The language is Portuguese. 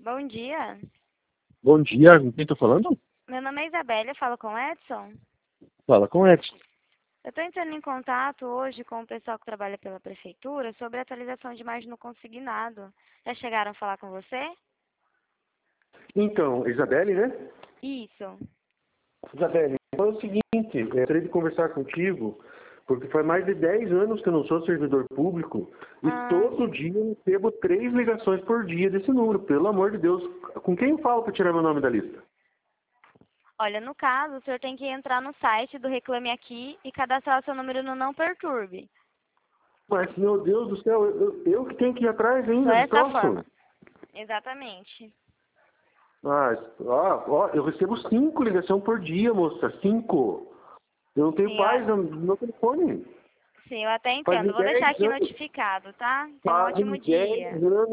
Bom dia. Bom dia, com quem tô falando? Meu nome é Isabelle, eu falo com o Edson. Fala com o Edson. Eu estou entrando em contato hoje com o pessoal que trabalha pela prefeitura sobre a atualização de imagem no consignado. Já chegaram a falar com você? Então, Isabelle, né? Isso. Isabelle, é o seguinte, eu gostaria de conversar contigo, porque faz mais de 10 anos que eu não sou servidor público e todo dia eu recebo 3 ligações por dia desse número, pelo amor de Deus. Com quem eu falo para tirar meu nome da lista? Olha, no caso, o senhor tem que entrar no site do Reclame Aqui e cadastrar o seu número no Não Perturbe. Mas, meu Deus do céu, eu que tenho que ir atrás ainda desse Dessa troço? forma. Exatamente. Eu recebo 5 ligações por dia, moça, 5. Eu não tenho Sim, paz no meu telefone. sim, eu até Faz entendo. Vou deixar 10 aqui anos. notificado, tá? Tenha um ótimo Fazem 10 dia. anos